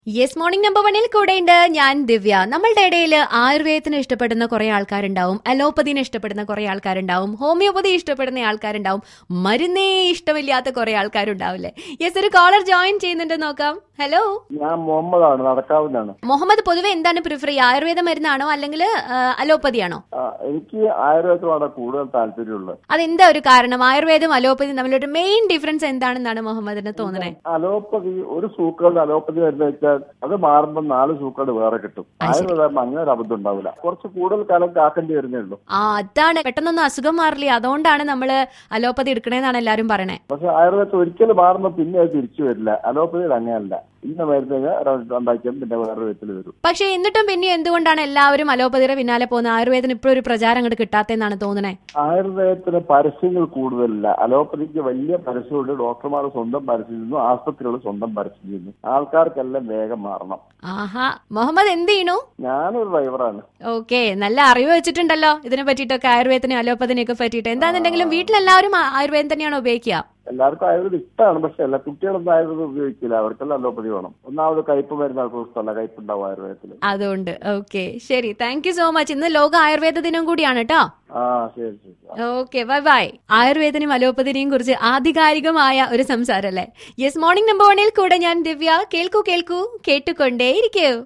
Yes morning number 1 കൂടെയുണ്ട് ഞാൻ ദിവ്യ. നമ്മളുടെ ഇടയിൽ ആയുർവേദത്തിന് ഇഷ്ടപ്പെടുന്ന കുറെ ആൾക്കാരുണ്ടാവും, അലോപ്പതിനെ ഇഷ്ടപ്പെടുന്ന കുറെ ആൾക്കാരുണ്ടാവും, ഹോമിയോപ്പതി ഇഷ്ടപ്പെടുന്ന ആൾക്കാരുണ്ടാവും, മരുന്നേ ഇഷ്ടമില്ലാത്ത കുറെ ആൾക്കാരുണ്ടാവില്ലേ? യെസ്, ഒരു കോളർ ജോയിൻ ചെയ്യുന്നുണ്ട്, നോക്കാം. ഹലോ, ഞാൻ മുഹമ്മദാണ്, നടക്കാവുന്നതാണ്. മുഹമ്മദ്, പൊതുവെ എന്താണ് പ്രിഫർ ചെയ്യുക, ആയുർവേദ മരുന്നാണോ അല്ലെങ്കിൽ അലോപ്പതിയാണോ? എനിക്ക് ആയുർവേദത്തോടാണ് കൂടുതൽ താല്പര്യമുള്ളത്. അതെന്താ ഒരു കാരണം? ആയുർവേദം അലോപ്പതിയും തമ്മിലൊരു മെയിൻ ഡിഫറൻസ് എന്താണെന്നാണ് മുഹമ്മദിന് തോന്നുന്നത്? അലോപ്പതി ഒരു സൂക്കറിന്റെ അലോപ്പതി മരുന്ന് വെച്ചാൽ അത് മാറുമ്പോൾ 4 സൂക്കട് വേറെ കിട്ടും. ആയുർവേദം അങ്ങനെ ഒരു അബദ്ധം ഉണ്ടാവില്ല, കുറച്ച് കൂടുതൽ കാലം കാക്കേണ്ടി വരുന്നേ ഉള്ളൂ. അതാണ്, പെട്ടെന്നൊന്നും അസുഖം മാറില്ല, അതുകൊണ്ടാണ് നമ്മള് അലോപ്പതി എടുക്കണേന്നാണ് എല്ലാരും പറയണേ. പക്ഷെ ആയുർവേദത്തിൽ ഒരിക്കലും മാറുമ്പോൾ പിന്നെ അത് തിരിച്ചു വരില്ല. അലോപ്പതിയിൽ അങ്ങനെയല്ല, ഇന്ന മരുന്ന് ഉണ്ടാക്കിയാൽ പിന്നെ വേറെ വിധത്തിൽ വരും. പക്ഷെ എന്നിട്ടും പിന്നെ എന്തുകൊണ്ടാണ് എല്ലാവരും അലോപ്പതിയുടെ പിന്നാലെ പോകുന്നത്? ആയുർവേദത്തിന് ഇപ്പോഴും ഒരു പ്രചാരം അങ്ങോട്ട് കിട്ടാത്തെന്നാണ് തോന്നണേ. ആയുർവേദത്തിന് പരസ്യങ്ങൾ കൂടുതലില്ല. അലോപ്പതിക്ക് വലിയ പരസ്യമുണ്ട്, ഡോക്ടർമാർ സ്വന്തം പരസ്യം ചെയ്യുന്നു, ആസ്പത്രികൾ സ്വന്തം പരസ്യം ചെയ്യുന്നു. ആൾക്കാർക്കെല്ലാം വേഗം മാറണം. ആഹാ, മുഹമ്മദ് എന്ത് ചെയ്യണു? ഞാനൊരു ഡ്രൈവറാണ്. ഓക്കെ, നല്ല അറിവ് വെച്ചിട്ടുണ്ടല്ലോ ഇതിനെ പറ്റിയിട്ടൊക്കെ, ആയുർവേദത്തിനെ അലോപ്പതിനെയൊക്കെ പറ്റിയിട്ട്. എന്താണെന്നുണ്ടെങ്കിലും വീട്ടിലെല്ലാവരും ആയുർവേദം തന്നെയാണോ ഉപയോഗിക്കുക? എല്ലാവർക്കും ആയുർവേദം ഇഷ്ടമാണ്, പക്ഷെ എല്ലാ കുട്ടികളൊന്നും ആയുർവേദം ഉപയോഗിക്കില്ല, അവർക്കെല്ലാം അലോപ്പതി വേണം. ഒന്നാമത് കയ്പ് മരുന്ന് ആൾക്ക് ഇഷ്ടമല്ല, കയ്പുണ്ടാവും ആയുർവേദത്തിൽ. അതുകൊണ്ട് ഓക്കെ, ശരി, താങ്ക് യു സോ മച്ച്. ഇന്ന് ലോക ആയുർവേദ ദിനം കൂടിയാണ് കേട്ടോ. ശരി ശരി. Okay, bye bye. ആയുർവേദനെയും അലോപ്പതിനെയും കുറിച്ച് ആധികാരികമായ ഒരു സംസാരം അല്ലേ? യെസ് മോർണിംഗ് നമ്പർ 1 കൂടെ ഞാൻ ദിവ്യ. കേൾക്കൂ കേൾക്കൂ, കേട്ടുകൊണ്ടേയിരിക്കൂ.